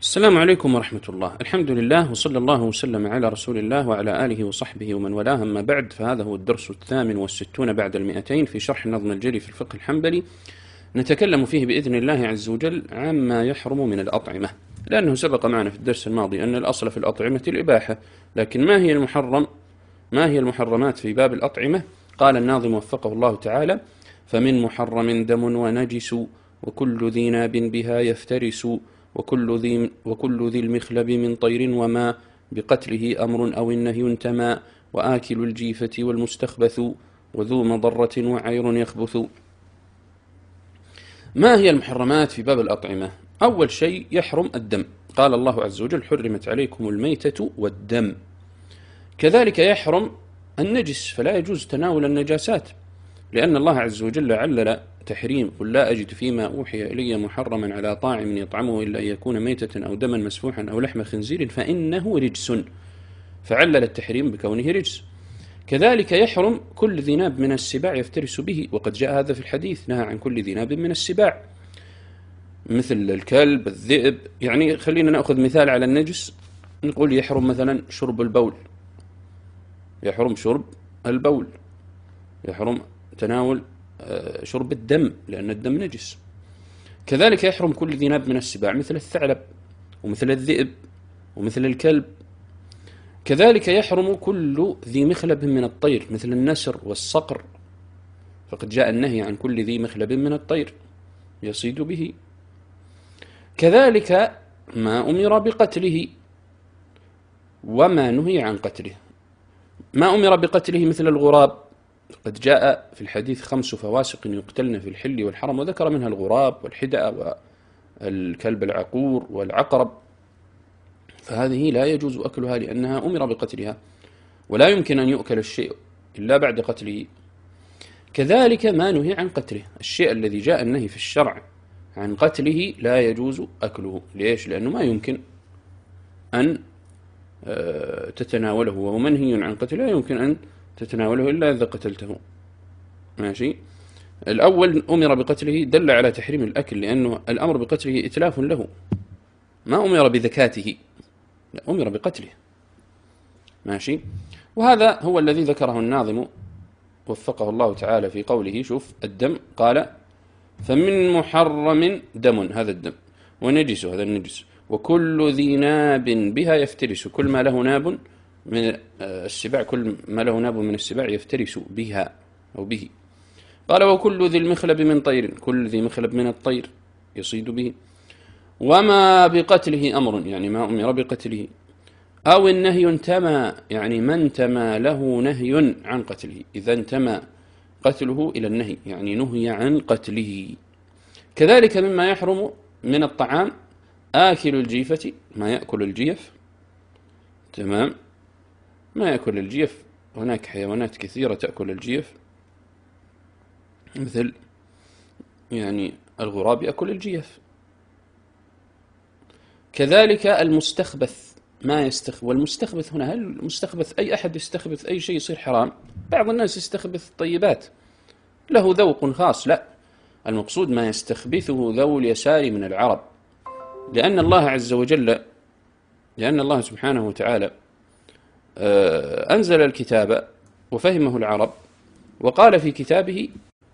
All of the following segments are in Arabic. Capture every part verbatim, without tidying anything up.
السلام عليكم ورحمة الله. الحمد لله وصلى الله وسلم على رسول الله وعلى آله وصحبه ومن والاه، أما بعد، فهذا هو الدرس الثامن والستون بعد المئتين في شرح النظم الجلي في الفقه الحنبلي. نتكلم فيه بإذن الله عز وجل عما يحرم من الأطعمة، لأنه سبق معنا في الدرس الماضي أن الأصل في الأطعمة الإباحة، لكن ما هي المحرم ما هي المحرمات في باب الأطعمة؟ قال الناظم وفقه الله تعالى: فمن محرم دم ونجس وكل ذي ناب بها يفترس وكل ذي, وكل ذي المخلب من طير وما بقتله أمر أو النهي انتمى وآكل الجيفة والمستخبث وذو مضرة وعير يخبث. ما هي المحرمات في باب الأطعمة؟ أول شيء يحرم الدم، قال الله عز وجل: حرمت عليكم الميتة والدم. كذلك يحرم النجس، فلا يجوز تناول النجاسات، لأن الله عز وجل علل تحريم: قل لا أجد فيما أوحي إلي محرما على طاعم يطعمه إلا أن يكون ميتة أو دما مسفوحا أو لحم خنزير فإنه رجس، فعلل التحريم بكونه رجس. كذلك يحرم كل ذي ناب من السباع يفترس به، وقد جاء هذا في الحديث: نهى عن كل ذي ناب من السباع، مثل الكلب، الذئب. يعني خلينا نأخذ مثال على النجس، نقول يحرم مثلا شرب البول، يحرم شرب البول، يحرم تناول شرب الدم لأن الدم نجس. كذلك يحرم كل ذي ناب من السباع، مثل الثعلب ومثل الذئب ومثل الكلب. كذلك يحرم كل ذي مخلب من الطير، مثل النسر والصقر، فقد جاء النهي عن كل ذي مخلب من الطير يصيد به. كذلك ما أمر بقتله وما نهي عن قتله. ما أمر بقتله مثل الغراب، قد جاء في الحديث: خمس فواسق يقتلن في الحل والحرم، وذكر منها الغراب والحدأ والكلب العقور والعقرب، فهذه لا يجوز أكلها لأنها أمر بقتلها، ولا يمكن أن يؤكل الشيء إلا بعد قتله. كذلك ما نهي عن قتله، الشيء الذي جاء النهي في الشرع عن قتله لا يجوز أكله. ليش؟ لأنه ما يمكن أن تتناوله، وهو منهي عن قتله لا يمكن أن تتناوله إلا إذا قتلته. ماشي؟ الأول أمر بقتله دل على تحريم الأكل، لأنه الأمر بقتله إتلاف له، ما أمر بذكاته، لا، أمر بقتله. ماشي؟ وهذا هو الذي ذكره الناظم وفقه الله تعالى في قوله: شوف الدم، قال: فمن محرم دم، هذا الدم، ونجس، هذا النجس، وكل ذي ناب بها يفترس، كل ما له ناب من السباع، كل ما له ناب من السباع يفترس بها أو به. قال: وكل ذي المخلب من طير، كل ذي مخلب من الطير يصيد به. وما بقتله أمر، يعني ما أمر بقتله، أو النهي انتمى، يعني ما انتمى له نهي عن قتله، إذا انتمى قتله إلى النهي يعني نهي عن قتله. كذلك مما يحرم من الطعام آكل الجيفة، ما يأكل الجيف، تمام، ما يأكل الجيف، هناك حيوانات كثيرة تأكل الجيف، مثل يعني الغراب يأكل الجيف. كذلك المستخبث، ما يستخ والمستخبث هنا، هل المستخبث أي أحد يستخبث أي شيء يصير حرام؟ بعض الناس يستخبث الطيبات، له ذوق خاص، لا، المقصود ما يستخبثه ذو اليسار من العرب، لأن الله عز وجل لأن الله سبحانه وتعالى أنزل الكتاب وفهمه العرب، وقال في كتابه: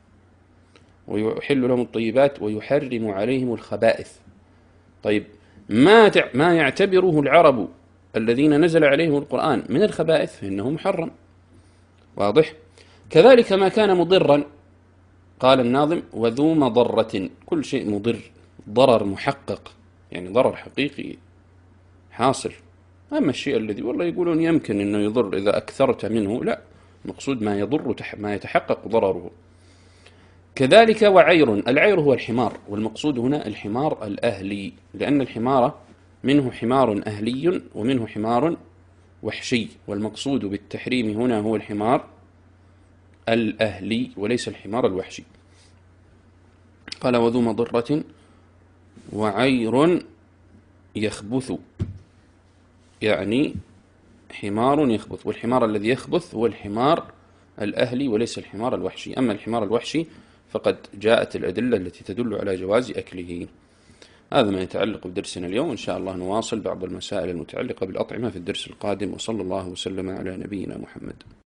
ويحل لهم الطيبات ويحرم عليهم الخبائث. طيب، ما ما يعتبره العرب الذين نزل عليهم القرآن من الخبائث فإنه محرم، واضح؟ كذلك ما كان مضرا، قال الناظم: وذو مضرة، كل شيء مضر، ضرر محقق، يعني ضرر حقيقي حاصل. أما الشيء الذي والله يقولون يمكن أنه يضر إذا أكثرت منه، لا، مقصود ما يضر، ما يتحقق ضرره. كذلك وعير، العير هو الحمار، والمقصود هنا الحمار الأهلي، لأن الحمار منه حمار أهلي ومنه حمار وحشي، والمقصود بالتحريم هنا هو الحمار الأهلي وليس الحمار الوحشي. قال: وذو مضرة وعير يخبث، يعني حمار يخبث، والحمار الذي يخبث هو الحمار الأهلي وليس الحمار الوحشي. أما الحمار الوحشي فقد جاءت الأدلة التي تدل على جواز أكله. هذا ما يتعلق بدرسنا اليوم، إن شاء الله نواصل بعض المسائل المتعلقة بالأطعمة في الدرس القادم، وصلى الله وسلم على نبينا محمد.